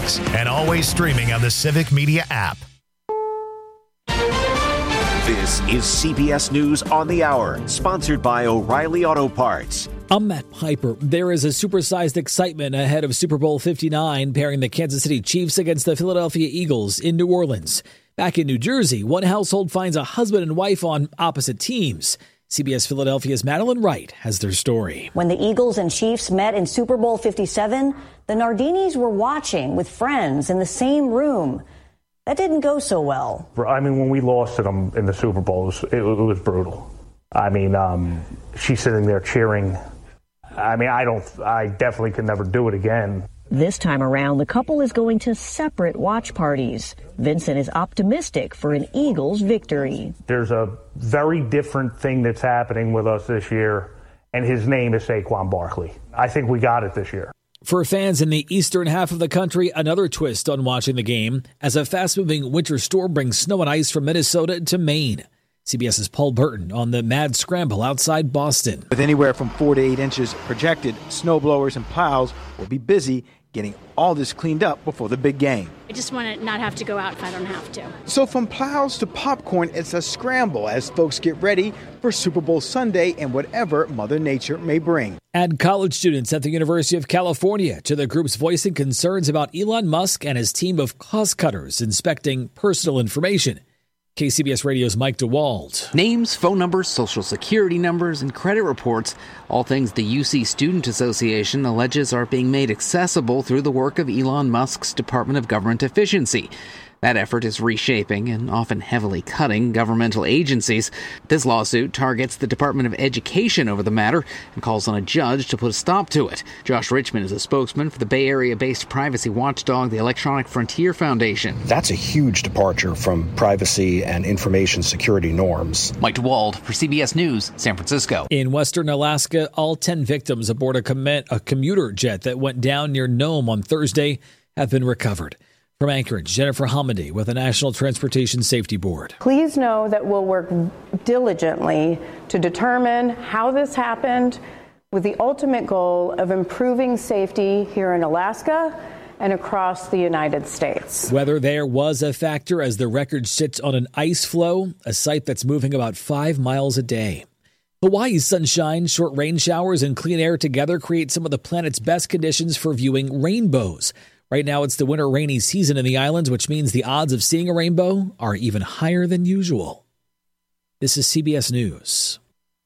mornings and always streaming on the Civic Media app. This is CBS News on the Hour, sponsored by O'Reilly Auto Parts. I'm Matt Piper. There is a supersized excitement ahead of Super Bowl 59, pairing the Kansas City Chiefs against the Philadelphia Eagles in New Orleans. Back in New Jersey, one household finds a husband and wife on opposite teams. CBS Philadelphia's Madeline Wright has their story. When the Eagles and Chiefs met in Super Bowl 57, the Nardinis were watching with friends in the same room. That didn't go so well. I mean, when we lost to them in the Super Bowl, it was brutal. I mean, she's sitting there cheering. I mean, I definitely could never do it again. This time around, the couple is going to separate watch parties. Vincent is optimistic for an Eagles victory. There's a very different thing that's happening with us this year, and his name is Saquon Barkley. I think we got it this year. For fans in the eastern half of the country, another twist on watching the game as a fast-moving winter storm brings snow and ice from Minnesota to Maine. CBS's Paul Burton on the mad scramble outside Boston. With anywhere from 4 to 8 inches projected, snowblowers and plows will be busy getting all this cleaned up before the big game. I just want to not have to go out if I don't have to. So from plows to popcorn, it's a scramble as folks get ready for Super Bowl Sunday and whatever Mother Nature may bring. Add college students at the University of California to the groups voicing concerns about Elon Musk and his team of cost cutters inspecting personal information. KCBS Radio's Mike DeWald. Names, phone numbers, social security numbers, and credit reports, all things the UC Student Association alleges are being made accessible through the work of Elon Musk's Department of Government Efficiency. That effort is reshaping and often heavily cutting governmental agencies. This lawsuit targets the Department of Education over the matter and calls on a judge to put a stop to it. Josh Richmond is a spokesman for the Bay Area-based privacy watchdog, the Electronic Frontier Foundation. That's a huge departure from privacy and information security norms. Mike DeWald for CBS News, San Francisco. In western Alaska, all 10 victims aboard a commuter jet that went down near Nome on Thursday have been recovered. From Anchorage, Jennifer Hamady with the National Transportation Safety Board. Please know that we'll work diligently to determine how this happened with the ultimate goal of improving safety here in Alaska and across the United States. Weather there was a factor as the record sits on an ice floe, a site that's moving about 5 miles a day. Hawaii's sunshine, short rain showers, and clean air together create some of the planet's best conditions for viewing rainbows. Right now, it's the winter rainy season in the islands, which means the odds of seeing a rainbow are even higher than usual. This is CBS News.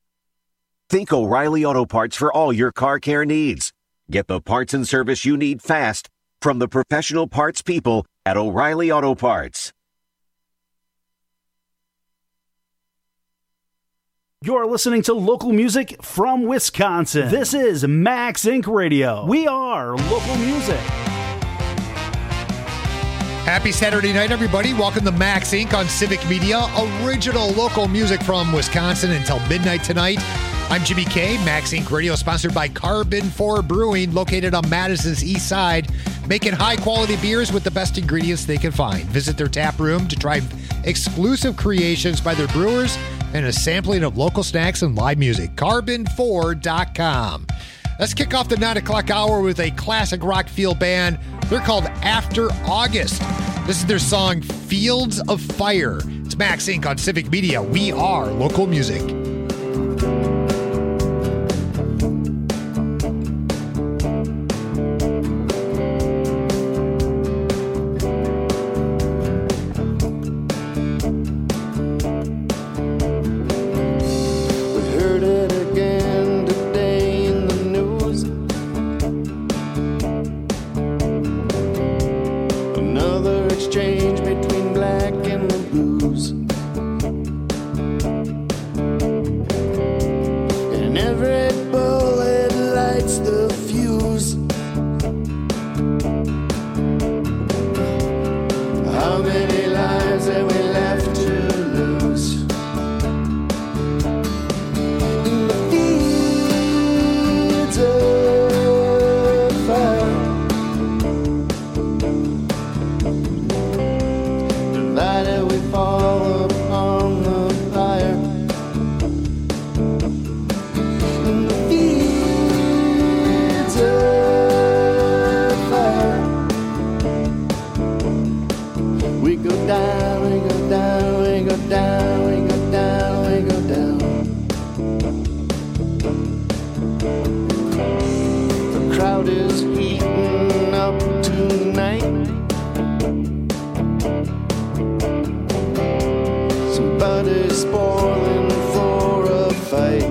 Think O'Reilly Auto Parts for all your car care needs. Get the parts and service you need fast from the professional parts people at O'Reilly Auto Parts. You're listening to local music from Wisconsin. This is Max Inc. Radio. We are local music. Happy Saturday night, everybody. Welcome to Max Inc. on Civic Media. Original local music from Wisconsin until midnight tonight. I'm Jimmy K. Max Inc. Radio, sponsored by Carbon 4 Brewing, located on Madison's east side, making high-quality beers with the best ingredients they can find. Visit their tap room to try exclusive creations by their brewers and a sampling of local snacks and live music. Carbon4.com. Let's kick off the 9 o'clock hour with a classic rock field band. They're called After August. This is their song, Fields of Fire. It's Max Inc. on Civic Media. We are local music. Divided we fall down, we go down, we go down, we go down, we go down. The crowd is heating up tonight. Somebody's spoiling for a fight.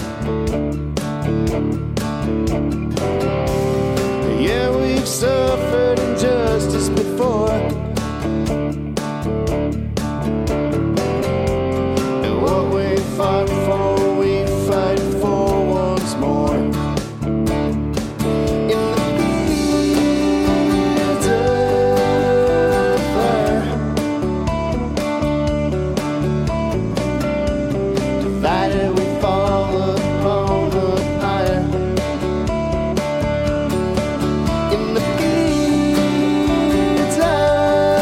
Yeah, we've suffered injustice before. And what we fought for, we fight for once more. In the fields of fire, divided we fall upon the pyre. In the fields of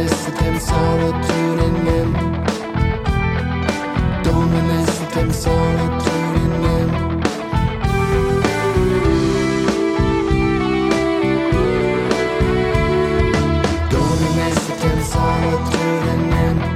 miss them solitude in them. Don't miss them solitude in them. Don't miss them solitude in them.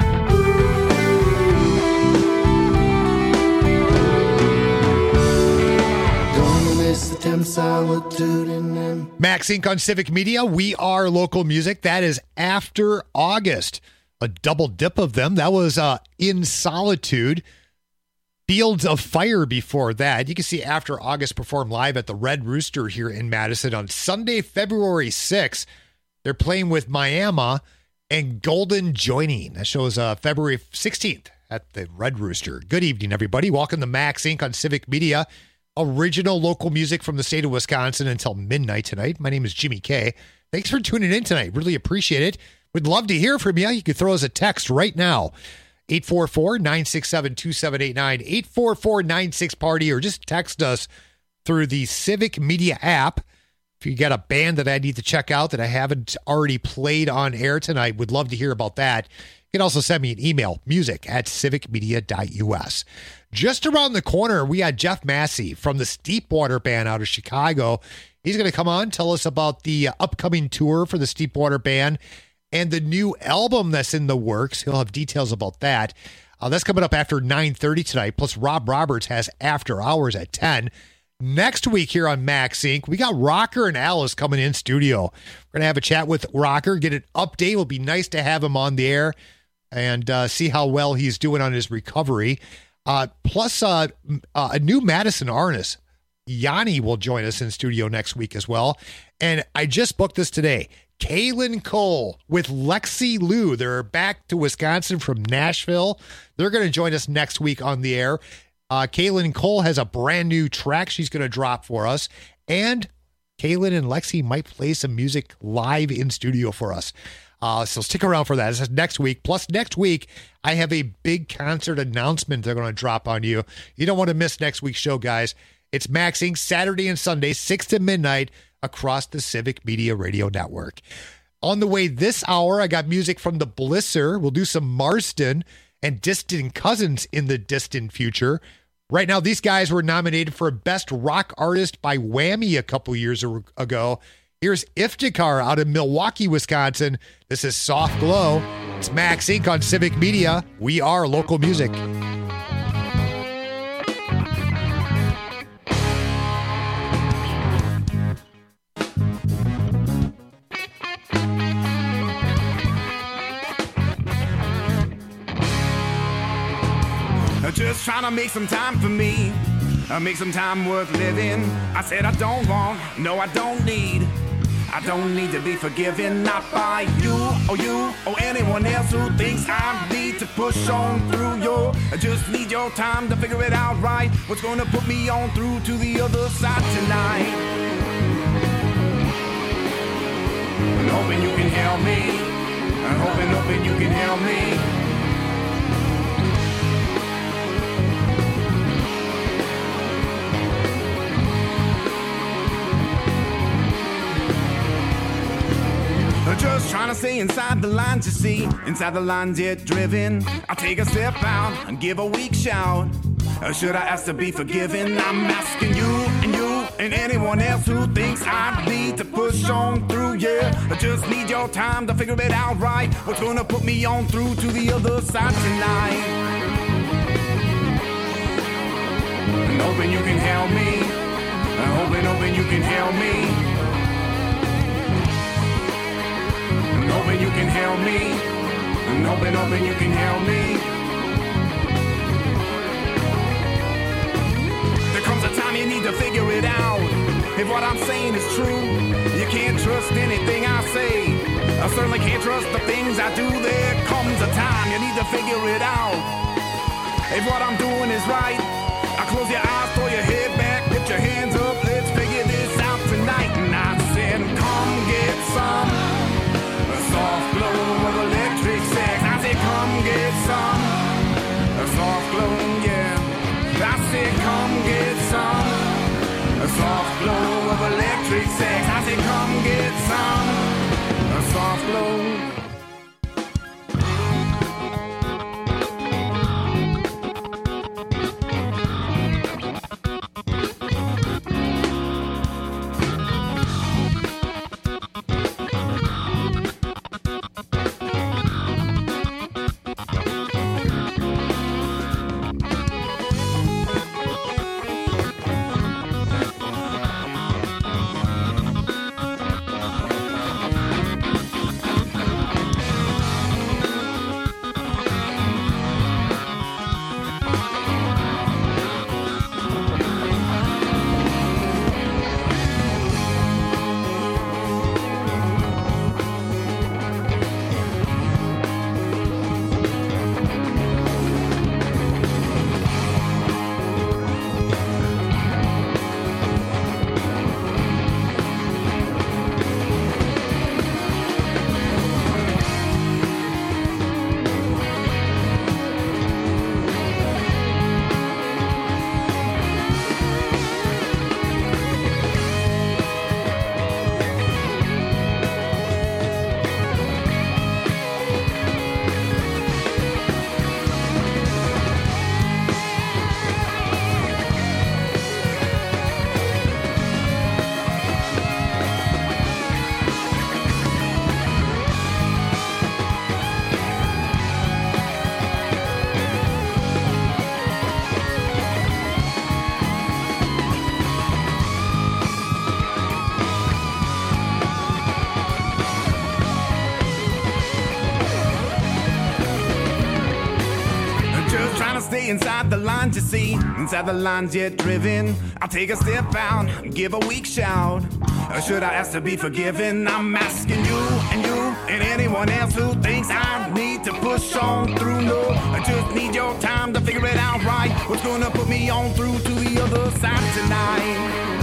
Max Inc. on Civic Media. We are local music. That is After August. A double dip of them. That was In Solitude. Fields of Fire before that. You can see After August perform live at the Red Rooster here in Madison on Sunday, February 6th. They're playing with Miami and Golden Joining. That shows February 16th at the Red Rooster. Good evening, everybody. Welcome to Max Inc. on Civic Media. Original local music from the state of Wisconsin until midnight tonight. My name is Jimmy K. Thanks for tuning in tonight. Really appreciate it. Would love to hear from you. You can throw us a text right now. 844-967-2789, 844-96-PARTY, or just text us through the Civic Media app. If you got a band that I need to check out that I haven't already played on air tonight, would love to hear about that. You can also send me an email, music@civicmedia.us. Just around the corner, we got Jeff Massey from the Steepwater Band out of Chicago. He's going to come on, tell us about the upcoming tour for the Steepwater Band and the new album that's in the works. He'll have details about that. That's coming up after 9:30 tonight. Plus, Rob Roberts has After Hours at 10. Next week here on Max Inc., we got Rocker and Alice coming in studio. We're going to have a chat with Rocker, get an update. It will be nice to have him on the air and see how well he's doing on his recovery. Plus, a new Madison artist, Yanni, will join us in studio next week as well. And I just booked this today. Kaylin Cole with Lexi Lou. They're back to Wisconsin from Nashville. They're going to join us next week on the air. Kaylin Cole has a brand new track she's going to drop for us. And Kaylin and Lexi might play some music live in studio for us. So stick around for that. This is next week. Plus, next week, I have a big concert announcement they're going to drop on you. You don't want to miss next week's show, guys. It's Max Inc. Saturday and Sunday, 6 to midnight, across the Civic Media Radio Network. On the way this hour, I got music from the Blisser. We'll do some Marston and Distant Cousins in the distant future. Right now, these guys were nominated for Best Rock Artist by Whammy a couple years ago. Here's Iftikhar out of Milwaukee, Wisconsin. This is Soft Glow. It's Max Inc. on Civic Media. We are local music. Just trying to make some time for me, make some time worth living. I said I don't want, no I don't need to be forgiven, not by you or anyone else who thinks I need to push on through. I just need your time to figure it out right. What's gonna put me on through to the other side tonight? I'm hoping you can help me. I'm hoping you can help me. Just trying to stay inside the lines, you see. Inside the lines, yet driven. I take a step out and give a weak shout. Should I ask to be forgiven? I'm asking you and anyone else who thinks I need to push on through. Yeah, I just need your time to figure it out right. What's gonna put me on through to the other side tonight? I'm hoping you can help me. I'm hoping you can help me. Hoping you can help me. I'm hoping you can help me. There comes a time you need to figure it out. If what I'm saying is true, you can't trust anything I say. I certainly can't trust the things I do. There comes a time you need to figure it out. If what I'm doing is right, I close your eyes, throw your head back, put your hands up, let's figure this out tonight. And I said, come get some soft glow of electric sex. I said, come get some soft glow, yeah. I said, come get some soft glow of electric sex. I said, come get some soft glow. inside the lines, you see, inside the lines yet driven. I'll take a step out, give a weak shout. Or should I ask to be forgiven? I'm asking you and anyone else who thinks I need to push on through. No, I just need your time to figure it out right. What's gonna put me on through to the other side tonight?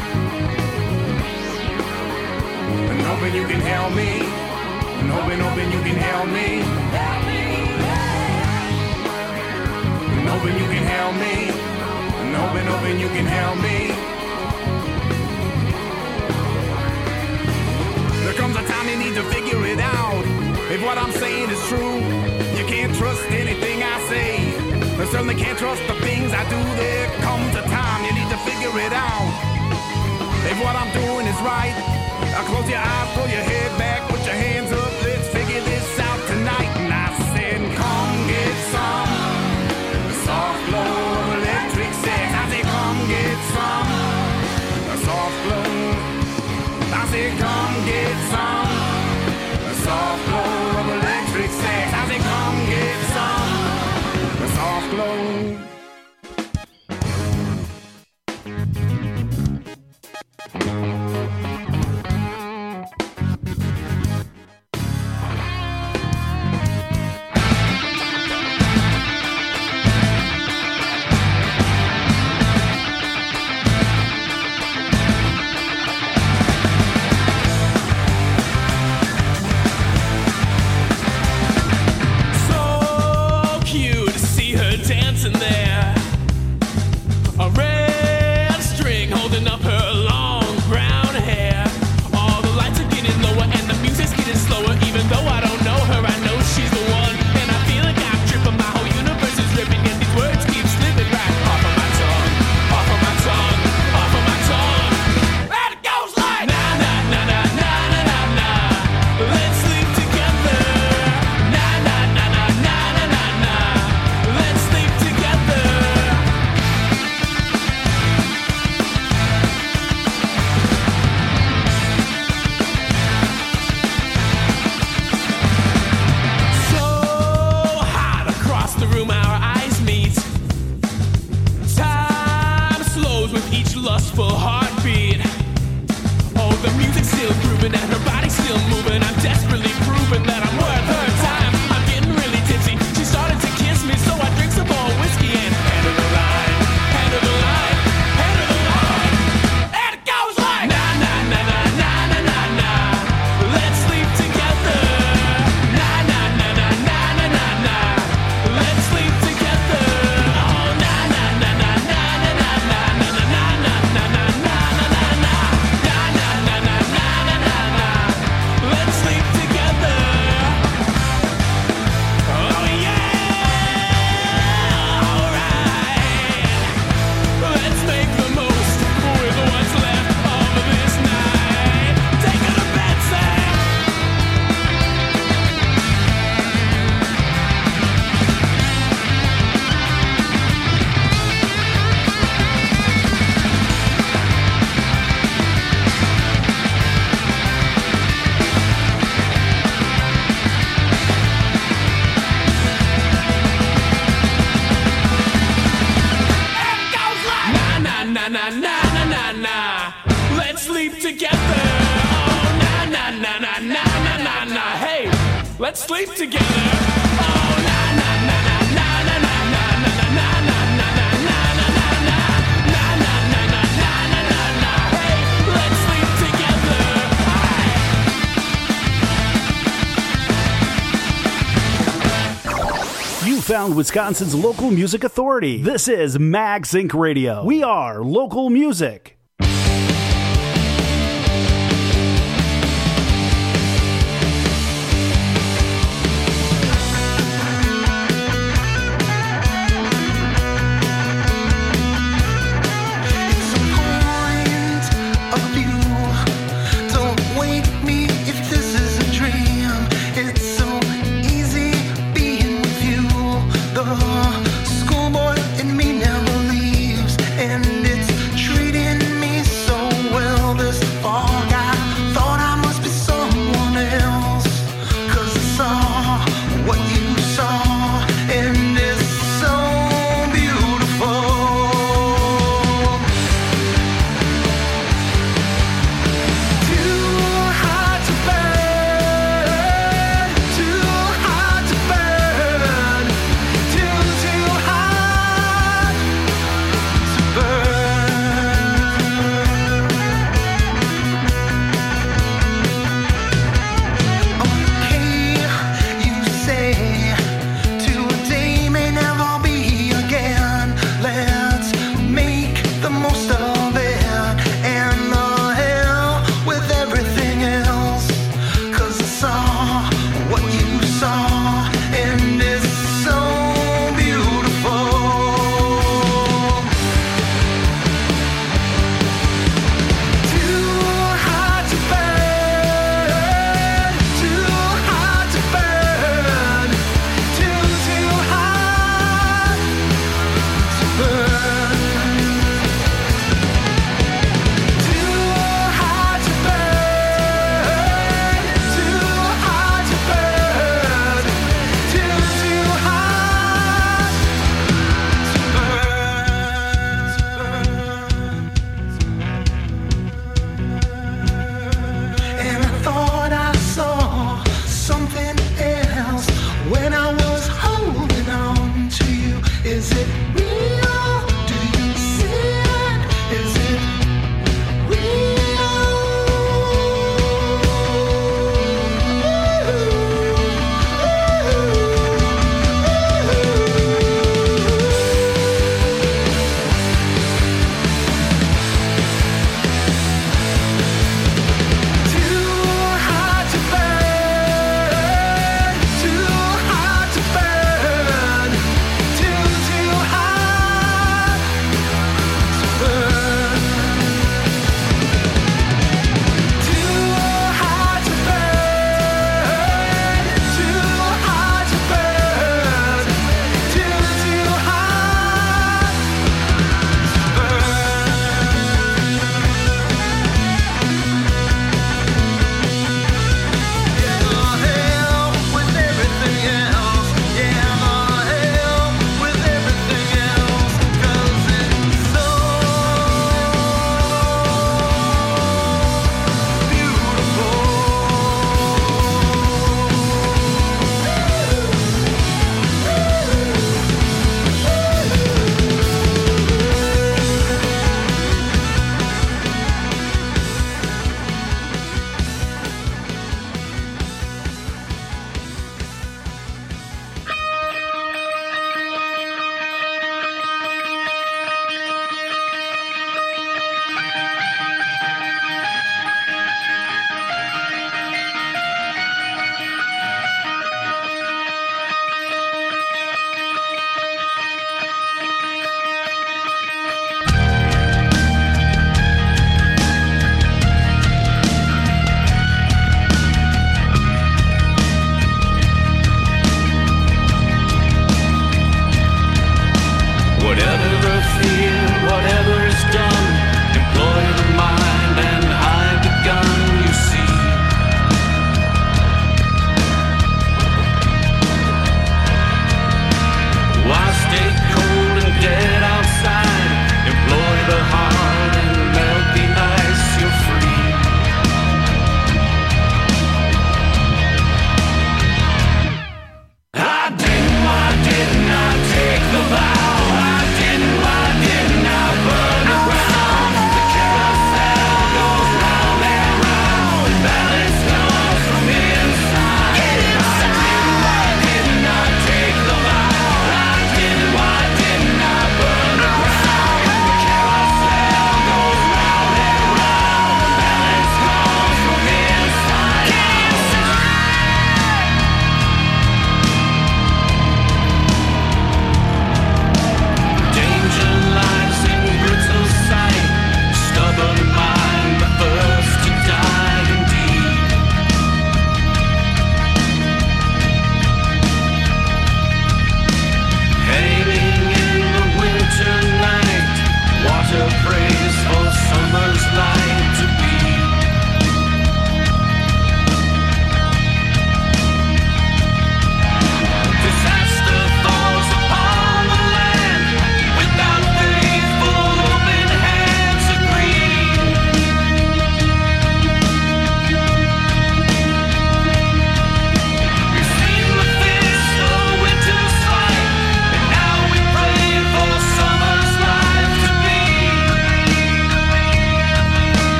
And hoping you can help me. And hoping you can help me. And hoping you can help me. And hoping you can help me. There comes a time you need to figure it out. If what I'm saying is true, you can't trust anything I say. I certainly can't trust the things I do. There comes a time you need to figure it out. If what I'm doing is right, close your eyes, pull your head back, put your hands up, let's figure this out tonight. And I said, come get some soft glow electric sex. I said, come get some soft glow. I said, come get some soft glow of electric sex. I said, come get some soft glow. Let's sleep together. Oh, na na na na na na na na na na na na. Hey, let's sleep together. You found Wisconsin's local music authority. This is Max Inc. Radio. We are local music. Schoolboy in me never leaves, and it's treating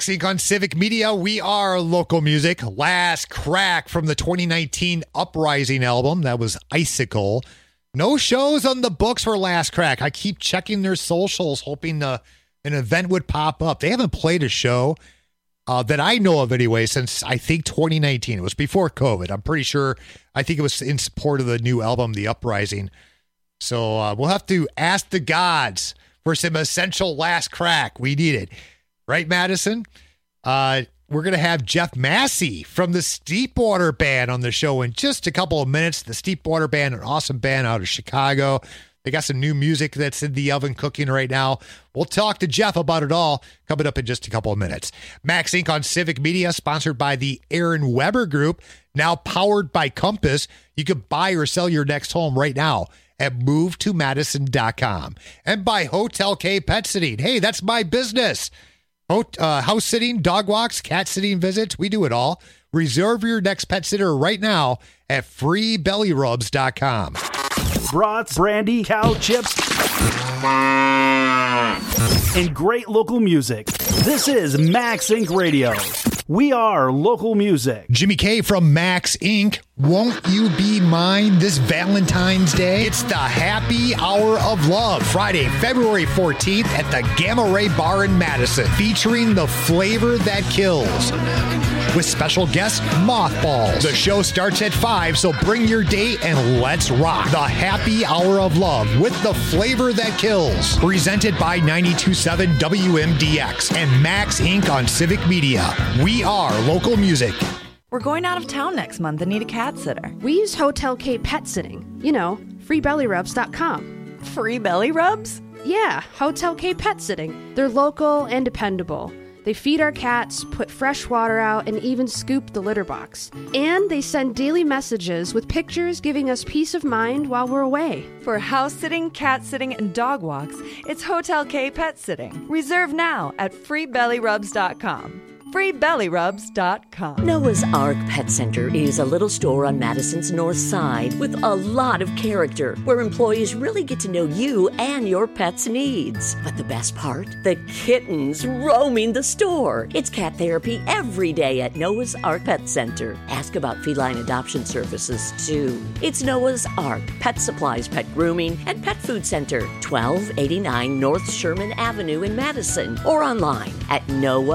Max Inc. on Civic Media. We are local music. Last Crack from the 2019 Uprising album. That was Icicle. No shows on the books for Last Crack. I keep checking their socials, hoping an event would pop up. They haven't played a show that I know of anyway since, I think, 2019. It was before COVID. I'm pretty sure. I think it was in support of the new album, The Uprising. So we'll have to ask the gods for some essential Last Crack. We need it. Right, Madison? We're going to have Jeff Massey from the Steepwater Band on the show in just a couple of minutes. The Steepwater Band, an awesome band out of Chicago. They got some new music that's in the oven cooking right now. We'll talk to Jeff about it all coming up in just a couple of minutes. Max Inc. on Civic Media, sponsored by the Aaron Weber Group, now powered by Compass. You can buy or sell your next home right now at movetomadison.com. And by Hotel K Pet Sitting. Hey, that's my business. House sitting, dog walks, cat sitting visits. We do it all. Reserve your next pet sitter right now at freebellyrubs.com. Brats, brandy, cow chips, and great local music. This is Max Inc. Radio. We are local music. Jimmy K from Max Inc. Won't you be mine this Valentine's Day? It's the Happy Hour of Love, Friday, February 14th at the Gamma Ray Bar in Madison, featuring the flavor that kills. With special guest Mothballs. The show starts at 5, so bring your date and let's rock. The Happy Hour of Love with the flavor that kills. Presented by 92.7 WMDX and Max Inc. on Civic Media. We are local music. We're going out of town next month and need a cat sitter. We use Hotel K Pet Sitting. You know, freebellyrubs.com. Free belly rubs? Yeah, Hotel K Pet Sitting. They're local and dependable. They feed our cats, put fresh water out, and even scoop the litter box. And they send daily messages with pictures giving us peace of mind while we're away. For house sitting, cat sitting, and dog walks, it's Hotel K Pet Sitting. Reserve now at freebellyrubs.com. freebellyrubs.com. Noah's Ark Pet Center is a little store on Madison's north side with a lot of character, where employees really get to know you and your pet's needs. But the best part? The kittens roaming the store. It's cat therapy every day at Noah's Ark Pet Center. Ask about feline adoption services, too. It's Noah's Ark, pet supplies, pet grooming, and pet food center, 1289 North Sherman Avenue in Madison, or online at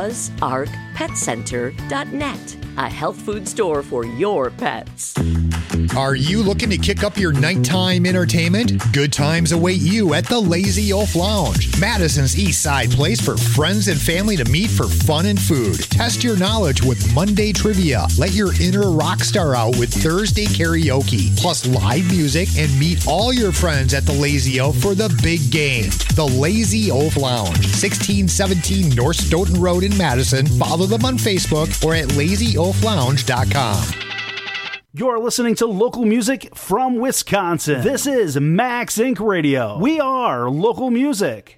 noahsarkpetcenter.net. A health food store for your pets. Are you looking to kick up your nighttime entertainment? Good times await you at the Lazy Oaf Lounge, Madison's East Side place for friends and family to meet for fun and food. Test your knowledge with Monday trivia. Let your inner rock star out with Thursday karaoke, plus live music, and meet all your friends at the Lazy Oaf for the big game. The Lazy Oaf Lounge, 1617 North Stoughton Road in Madison. Follow them on Facebook or at lazyoaflounge.com. You're listening to local music from Wisconsin. This is Max Inc. Radio. We are local music.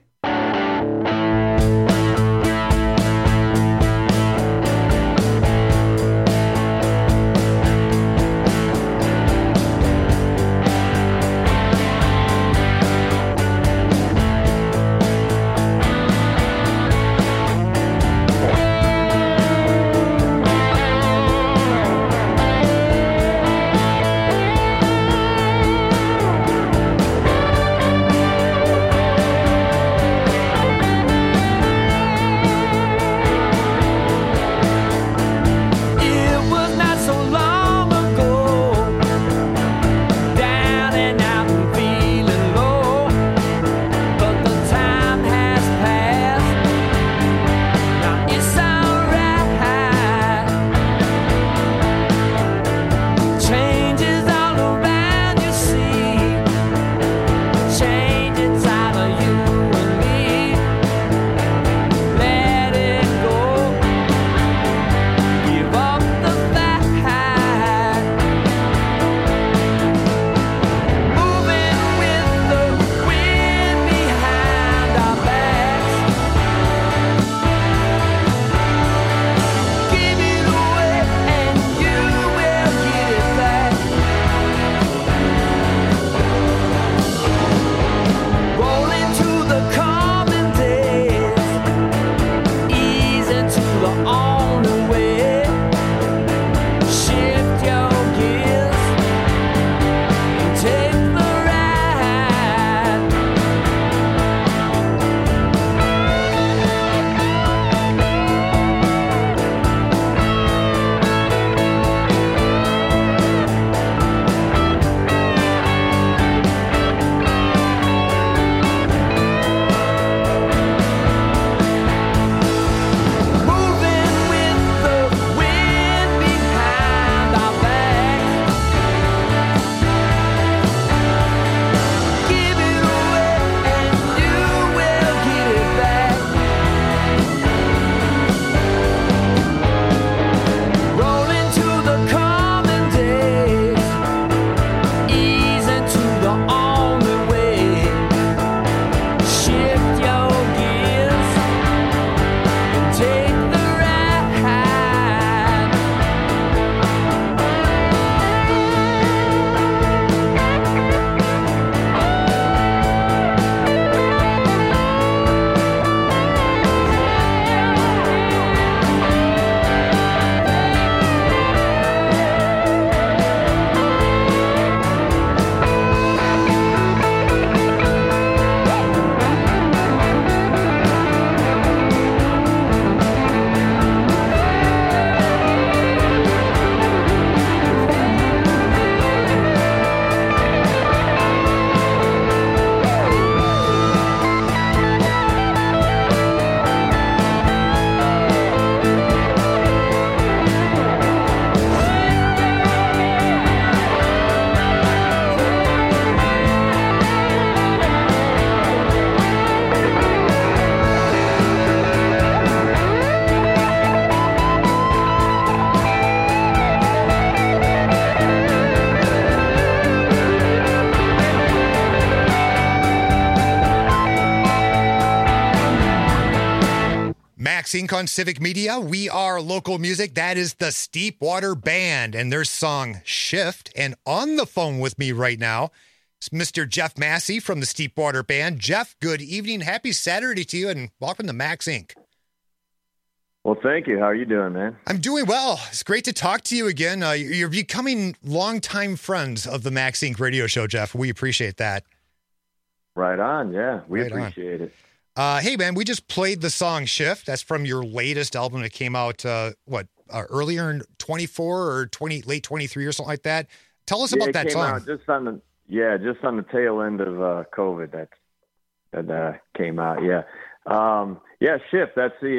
Max Inc. on Civic Media. We are local music. That is the Steepwater Band and their song Shift. And on the phone with me right now is Mr. Jeff Massey from the Steepwater Band. Jeff, good evening. Happy Saturday to you and welcome to Max Inc. Well, thank you. How are you doing, man? I'm doing well. It's great to talk to you again. You're becoming longtime friends of the Max Inc. radio show, Jeff. We appreciate that. Right on. Yeah, we appreciate it. Hey, man, we just played the song Shift. That's from your latest album that came out, earlier in 24 or late 23 or something like that. Tell us about that song. Out just on the tail end of COVID that came out. Yeah. Shift.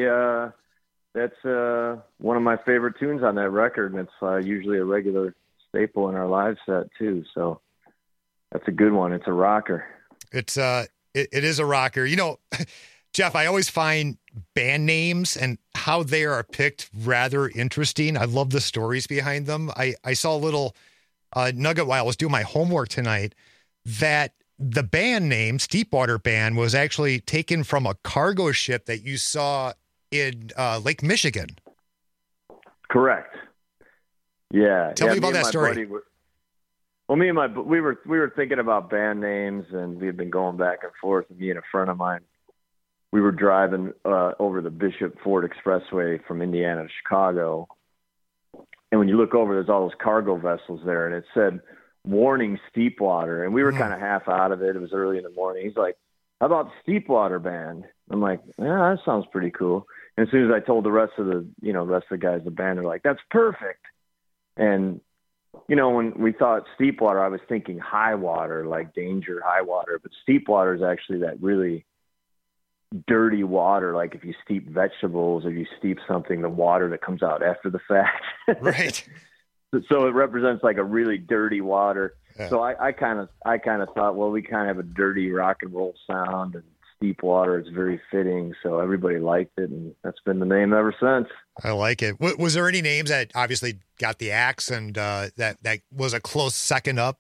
That's one of my favorite tunes on that record, and it's usually a regular staple in our live set too. So that's a good one. It's a rocker. It is a rocker. You know, Jeff, I always find band names and how they are picked rather interesting. I love the stories behind them. I saw a little nugget while I was doing my homework tonight that the band name, Steepwater Band, was actually taken from a cargo ship that you saw in Lake Michigan. Correct. Yeah. Tell me about that story. Well, we were thinking about band names, and we had been going back and forth. Me and a friend of mine, we were driving over the Bishop Ford Expressway from Indiana to Chicago, and when you look over, there's all those cargo vessels there, and it said "Warning Steepwater," and we were kind of half out of it. It was early in the morning. He's like, "How about Steepwater Band?" I'm like, "Yeah, that sounds pretty cool." And as soon as I told the rest of the guys in the band, they're like, "That's perfect." And you know, when we thought Steepwater, I was thinking high water, like danger, high water. But Steepwater is actually that really dirty water, like if you steep vegetables or you steep something, the water that comes out after the fact. Right. So it represents like a really dirty water. Yeah. So I kind of thought, well, we kind of have a dirty rock and roll sound, and Steepwater is very fitting, so everybody liked it, and that's been the name ever since. I like it. Was there any names that obviously got the axe and that was a close second up?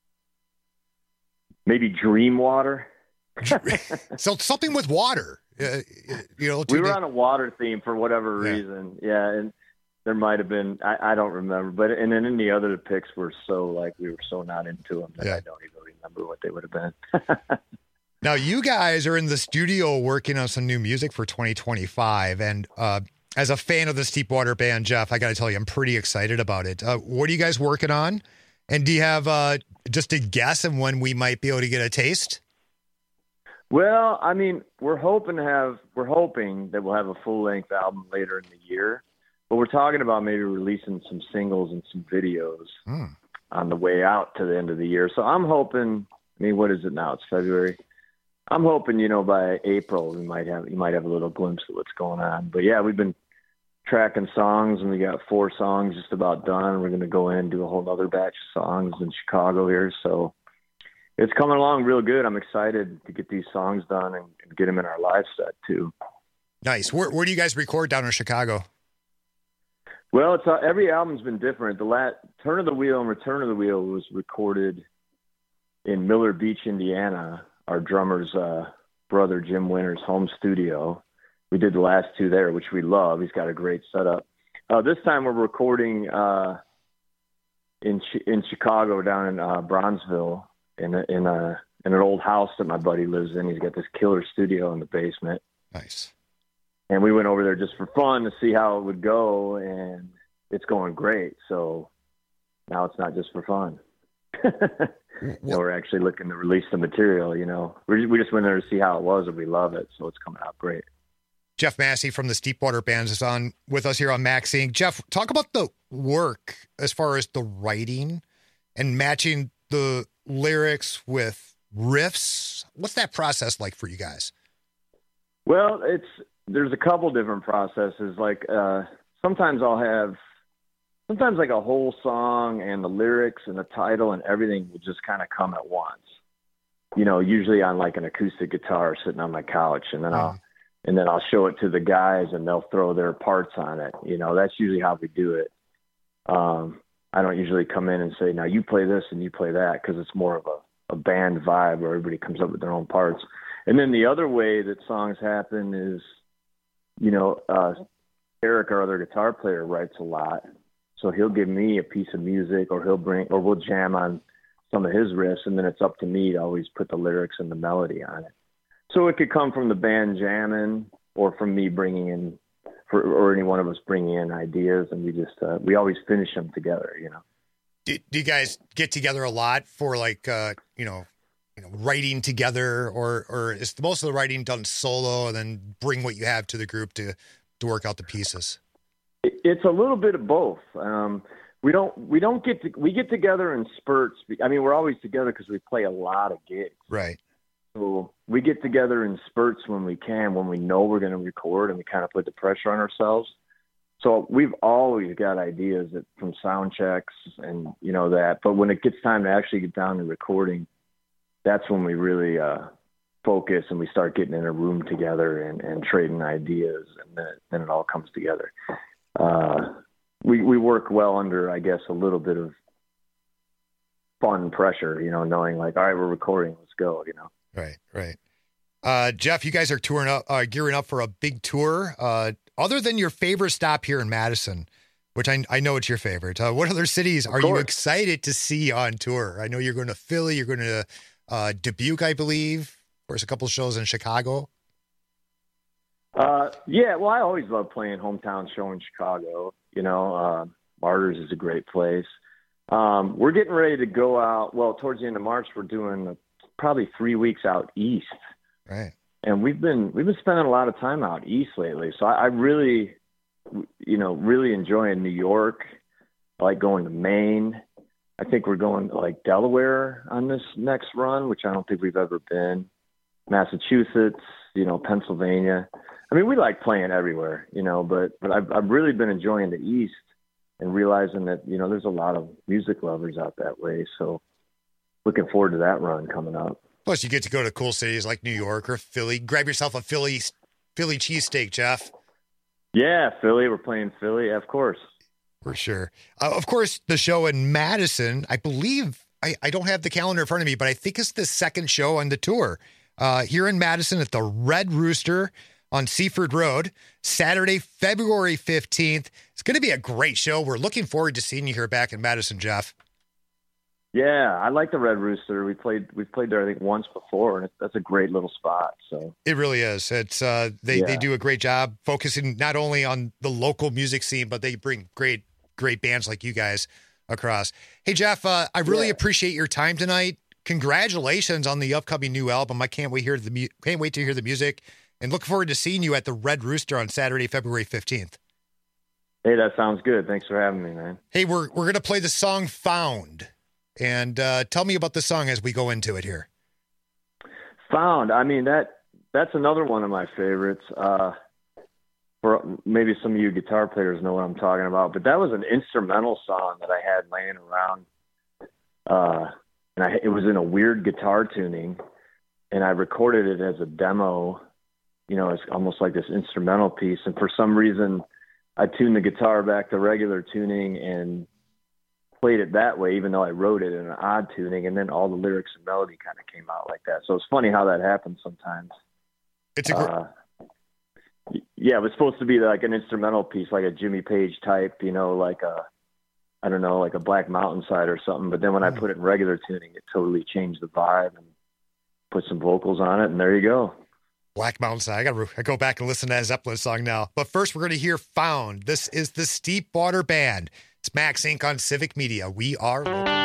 Maybe Dreamwater. So something with water. We were on a water theme for whatever reason. Yeah, and there might have been, I don't remember, but and then any other picks were we were so not into them that I don't even remember what they would have been. Now, you guys are in the studio working on some new music for 2025, and as a fan of the Steepwater Band, Jeff, I got to tell you, I'm pretty excited about it. What are you guys working on? And do you have just a guess on when we might be able to get a taste? Well, I mean, we're hoping that we'll have a full-length album later in the year, but we're talking about maybe releasing some singles and some videos on the way out to the end of the year. So I'm hoping, what is it now? It's February. I'm hoping, by April you might have a little glimpse of what's going on. But yeah, we've been tracking songs, and we got 4 songs just about done. We're going to go in and do a whole other batch of songs in Chicago here. So it's coming along real good. I'm excited to get these songs done and get them in our live set too. Nice. Where do you guys record down in Chicago? Well, it's every album's been different. The last Turn of the Wheel and Return of the Wheel was recorded in Miller Beach, Indiana, our drummer's brother Jim Winter's home studio. We did the last 2 there, which we love. He's got a great setup. This time we're recording in Chicago, down in Bronzeville, in an old house that my buddy lives in. He's got this killer studio in the basement. Nice. And we went over there just for fun to see how it would go, and it's going great. So now it's not just for fun. We're actually looking to release the material, We just went there to see how it was, and we love it, so it's coming out great. Jeff Massey from the Steepwater Band is on with us here on Max Inc. Jeff, talk about the work as far as the writing and matching the lyrics with riffs. What's that process like for you guys? Well, there's a couple different processes. Like sometimes I'll have like a whole song and the lyrics and the title and everything will just kind of come at once. Usually on like an acoustic guitar sitting on my couch, and then I'll show it to the guys and they'll throw their parts on it. That's usually how we do it. I don't usually come in and say, now you play this and you play that, because it's more of a band vibe where everybody comes up with their own parts. And then the other way that songs happen is Eric, our other guitar player, writes a lot. So he'll give me a piece of music, or we'll jam on some of his riffs, and then it's up to me to always put the lyrics and the melody on it. So it could come from the band jamming, or from me bringing in, or any one of us bringing in ideas, and we always finish them together, Do you guys get together a lot for writing together, or is most of the writing done solo and then bring what you have to the group to work out the pieces? It's a little bit of both. We get together in spurts. I mean, we're always together because we play a lot of gigs. Right. So we get together in spurts when we can, when we know we're going to record, and we kind of put the pressure on ourselves. So we've always got ideas from sound checks and that. But when it gets time to actually get down to recording, that's when we really focus, and we start getting in a room together and trading ideas, and then it all comes together. We work well under, I guess, a little bit of fun pressure, knowing like, all right, we're recording, let's go, Right. Jeff, you guys are gearing up for a big tour. Other than your favorite stop here in Madison, which I know it's your favorite, what other cities are you excited to see on tour? I know you're going to Philly, you're going to Dubuque, I believe. There's a couple of shows in Chicago. Yeah, well, I always love playing hometown show in Chicago. Martyrs is a great place. We're getting ready to go out. Well, towards the end of March, we're doing probably 3 weeks out east. Right. And we've been spending a lot of time out east lately. So I really, really enjoying New York. I like going to Maine. I think we're going to like Delaware on this next run, which I don't think we've ever been. Massachusetts, Pennsylvania. I mean, we like playing everywhere, but I've really been enjoying the East and realizing that, there's a lot of music lovers out that way. So looking forward to that run coming up. Plus, you get to go to cool cities like New York or Philly. Grab yourself a Philly cheesesteak, Jeff. Yeah, Philly. We're playing Philly, of course. For sure. Of course, the show in Madison, I believe, I don't have the calendar in front of me, but I think it's the second show on the tour. Here in Madison at the Red Rooster on Seaford Road, Saturday, February 15th. It's going to be a great show. We're looking forward to seeing you here back in Madison, Jeff. Yeah, I like the Red Rooster. We've played there, I think, once before, and that's a great little spot. So it really is. It's they do a great job focusing not only on the local music scene, but they bring great bands like you guys across. Hey, Jeff, I really appreciate your time tonight. Congratulations on the upcoming new album. I can't wait to hear the music, and look forward to seeing you at the Red Rooster on Saturday, February 15th. Hey, that sounds good. Thanks for having me, man. Hey, we're going to play the song Found, and tell me about the song as we go into it here. Found. I mean, that's another one of my favorites. For maybe some of you guitar players know what I'm talking about, but that was an instrumental song that I had laying around. And it was in a weird guitar tuning, and I recorded it as a demo. It's almost like this instrumental piece. And for some reason, I tuned the guitar back to regular tuning and played it that way, even though I wrote it in an odd tuning. And then all the lyrics and melody kind of came out like that. So it's funny how that happens sometimes. It's yeah, it was supposed to be like an instrumental piece, like a Jimmy Page type, like a Black Mountain Side or something. But then when I put it in regular tuning, it totally changed the vibe and put some vocals on it, and there you go. Black Mountain Side. I got to go back and listen to that Zeppelin song now. But first, we're going to hear Found. This is the Steep Water Band. It's Max Inc. on Civic Media. We are local.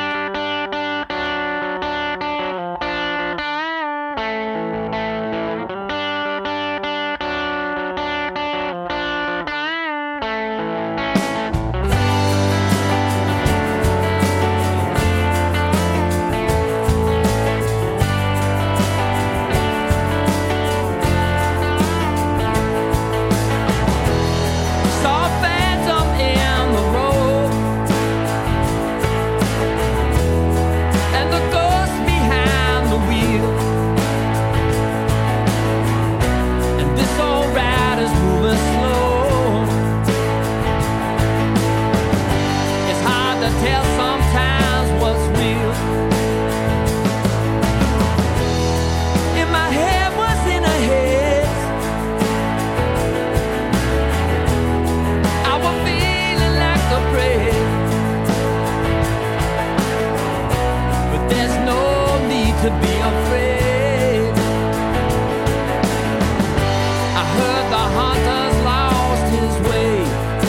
Saw a phantom in the road. to be afraid. I heard the hunter's lost his way.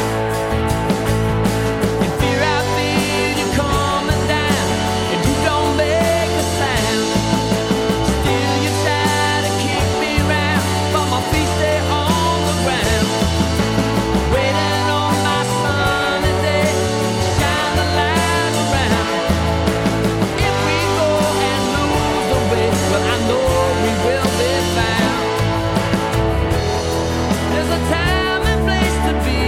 In fear I feel you coming down, and you don't make a sound. Still you try to keep me round, but my feet stay on the ground. Waiting on my sunny day, shine the light around. If we go and lose the way, but I know we will be found. There's a time and place to be.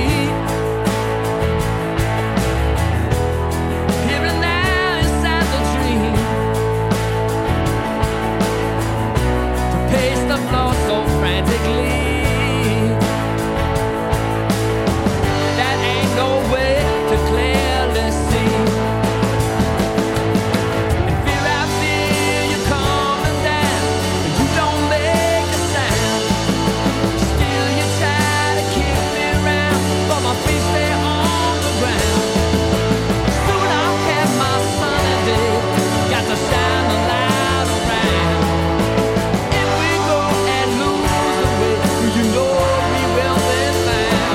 Here and now inside the dream. To pace the floor so frantically. That ain't no way to clearly see. In fear I feel you coming down, and you don't make a sound. Still you try to keep me round, but my feet stay on the ground. Soon I'll have my sunny day, got to shine the light around. If we go and lose the way, you know we will be found.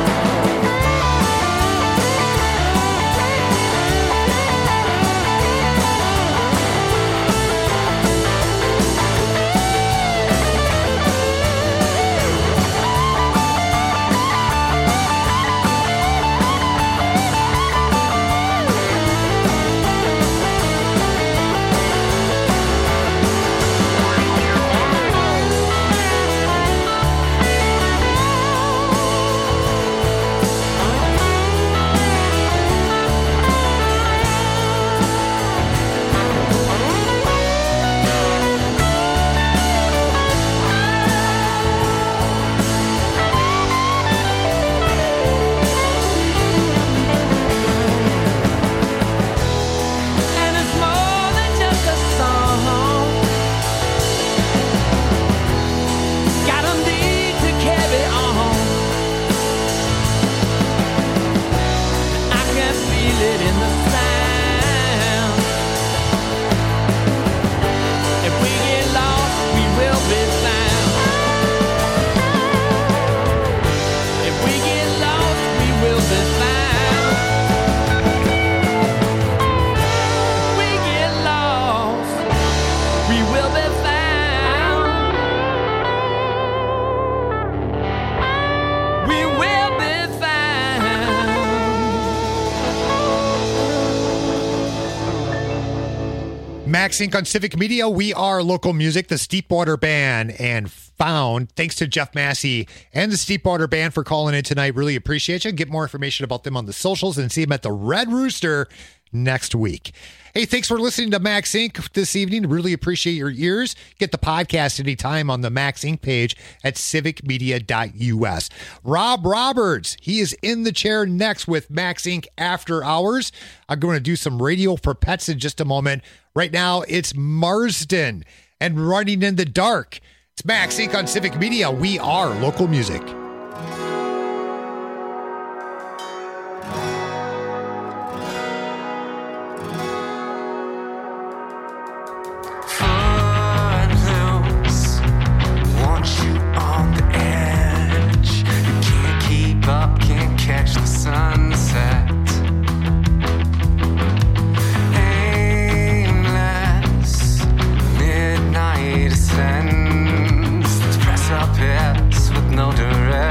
And it's more than just a song. Got a need to carry on. I can feel it in the sound. If we get lost, we will be found. If we get lost, we will be found. We get lost, we will be found. We will be found. Max Inc. on Civic Media. We are local music, the Steepwater Band, and Found. Thanks to Jeff Massey and the Steepwater Band for calling in tonight. Really appreciate you. Get more information about them on the socials and see them at the Red Rooster next week. Hey, thanks for listening to Max Inc. this evening. Really appreciate your ears. Get the podcast anytime on the Max Inc. page at civicmedia.us. Rob Roberts, he is in the chair next with Max Inc. After Hours. I'm going to do some radio for pets in just a moment. Right now, it's Marsden and Running in the Dark. It's Max Inc. on Civic Media. We are local music. Funhouse wants you on the edge. You can't keep up, can't catch the sunset. Aimless, midnight ascends. Press up with no direction.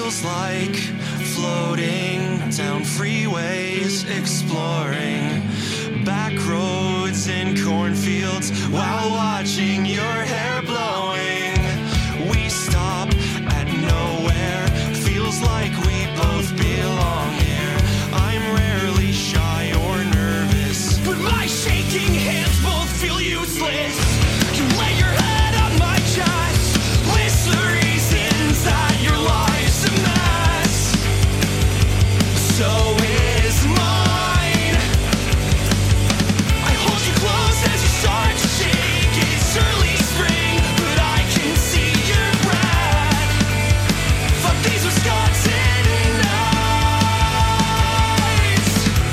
feels like floating down freeways, exploring back roads in cornfields while watching your hair blowing. We stop at nowhere, feels like we both belong here. I'm rarely shy or nervous, but my shaking hands both feel useless. You lay your head on my chest, list the reasons that your life's a mess. So is mine. I hold you close as you start to shake. It's early spring, but I can see your breath. Fuck these Wisconsin nights.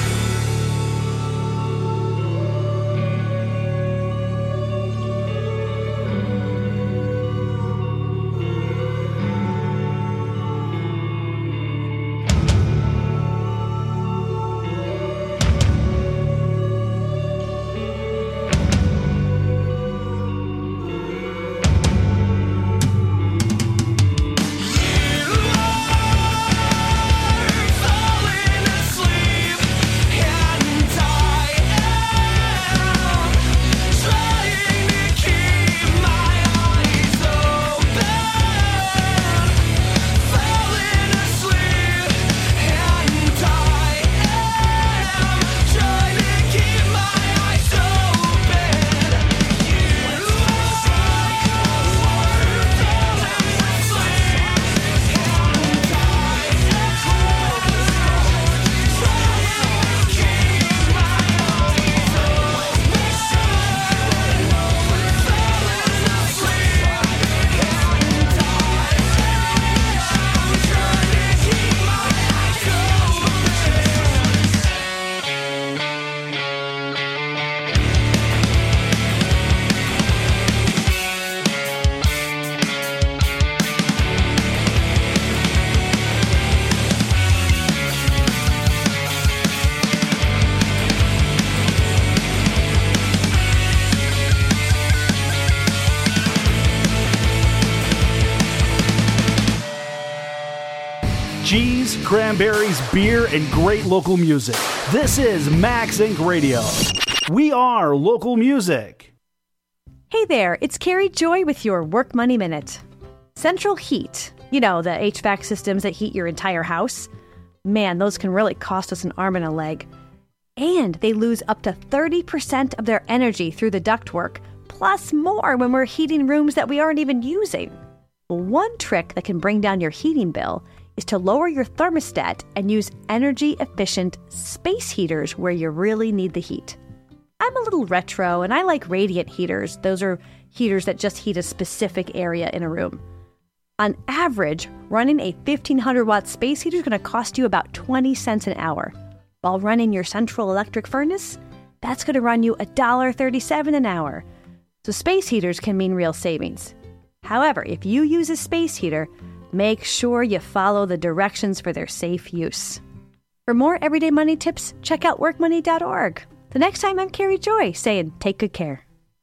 Cheese, cranberries, beer, and great local music. This is Max Inc. Radio. We are local music. Hey there, it's Carrie Joy with your Work Money Minute. Central Heat, you know, the HVAC systems that heat your entire house. Man, those can really cost us an arm and a leg. And they lose up to 30% of their energy through the ductwork, plus more when we're heating rooms that we aren't even using. One trick that can bring down your heating bill is to lower your thermostat and use energy-efficient space heaters where you really need the heat. I'm a little retro, and I like radiant heaters. Those are heaters that just heat a specific area in a room. On average, running a 1,500-watt space heater is going to cost you about 20 cents an hour. While running your central electric furnace, that's going to run you $1.37 an hour. So space heaters can mean real savings. However, if you use a space heater, make sure you follow the directions for their safe use. For more everyday money tips, check out workmoney.org. The next time, I'm Carrie Joy saying take good care.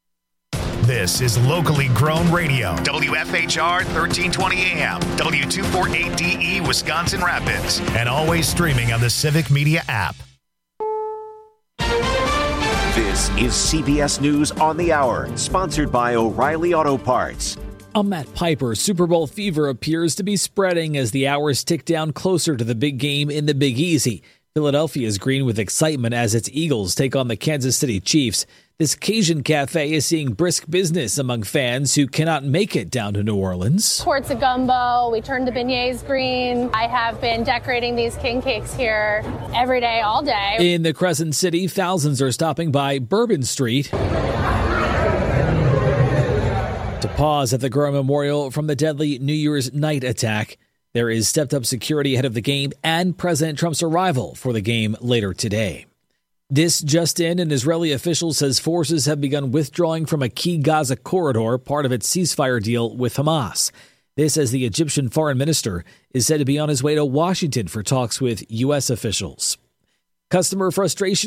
This is locally grown radio. WFHR 1320 AM, W248DE Wisconsin Rapids, and always streaming on the Civic Media app. This is CBS News on the Hour, sponsored by O'Reilly Auto Parts. I'm Matt Piper. Super Bowl fever appears to be spreading as the hours tick down closer to the big game in the Big Easy. Philadelphia is green with excitement as its Eagles take on the Kansas City Chiefs. This Cajun Cafe is seeing brisk business among fans who cannot make it down to New Orleans. Quarts of gumbo. We turned the beignets green. I have been decorating these king cakes here every day, all day. In the Crescent City, thousands are stopping by Bourbon Street to pause at the Gurr Memorial from the deadly New Year's night attack. There is stepped-up security ahead of the game and President Trump's arrival for the game later today. This just in, an Israeli official says forces have begun withdrawing from a key Gaza corridor, part of its ceasefire deal with Hamas. This as the Egyptian foreign minister is said to be on his way to Washington for talks with U.S. officials. Customer frustration